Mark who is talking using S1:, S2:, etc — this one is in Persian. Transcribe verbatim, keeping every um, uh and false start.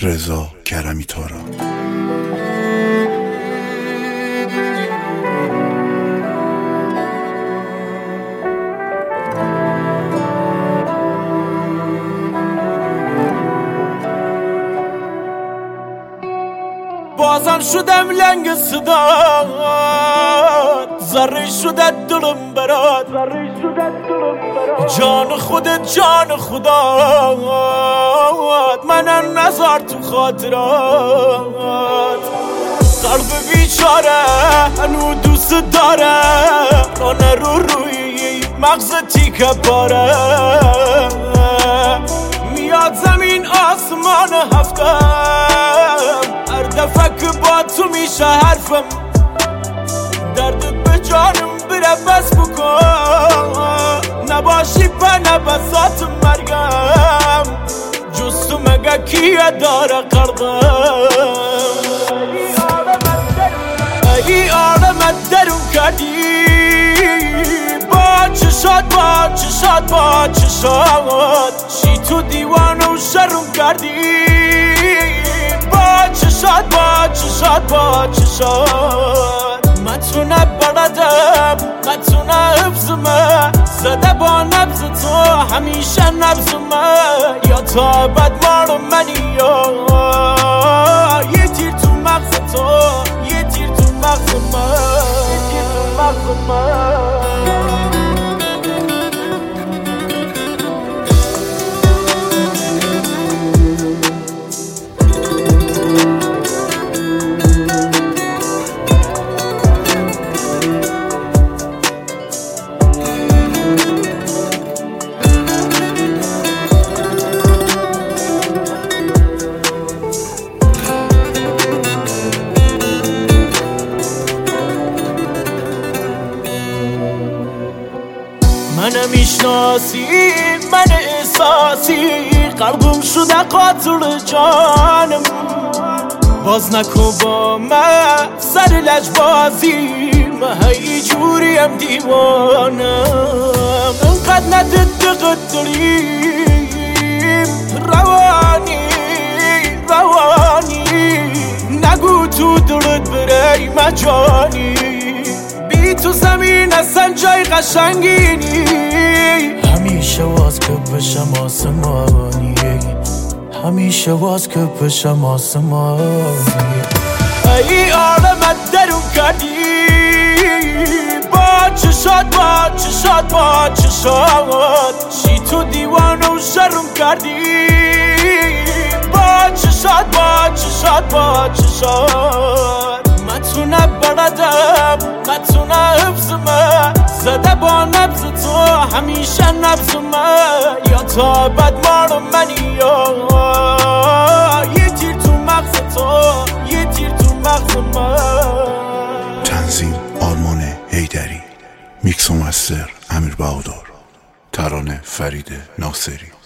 S1: رضا کرمی تارا.
S2: بازم شدم لنگ صدات، ذره شدت دلم برات، جان خودت جان خدات، منم نذار تو خاطرات. قلب بیچاره هنو دوست داره، رانه رو روی مغز تیکه پاره، میاد زمین آسمان هفتم، هر دفعه که با تو میشه حرفم، درد به جانم بره بس بکن، نباشی به نبسات مرگم، جز تو مگه کیه داره قلبم. ای آدمت درون کردی با چشات، با چشات، با چشات، چی تو دیوانه و شرم کردی با چشات، با چشات، با چشات. متونه بردم متونه حفظمه، زده با نبض تو همیشه نبضمه، یا تا بد مارو منی یا یه تیر تو مغز تو، یه تیر تو مغز من، یه تیر تو مغز من. من میشناسی من احساسی، قلبم شده قاتل جانم، باز نکن با من سر لجبازی، من هی جوریم دیوانم، انقدر ندد قدریم روانی روانی، نگو تو دلت بره مجانی، بی تو زمین اصلا جای قشنگینی، همیشه واز که بشم آسمانی، همیشه واز که بشم آسمانی. ای عالمت درون کردی با چشات، با چشات، با چشات، چی تو دیوانه و شرم کردی با چشات، با چشات، با چشات. متونه بردم متونه حفظمه، زده با نبض تو همیشه نبضمه، یا تا بد مارو منی یا یه تیر تو مغز تو، یه تیر تو مغز من.
S1: تنظیم آرمان حیدری، میکس و مستر امیر بهادر، ترانه فرید ناصری.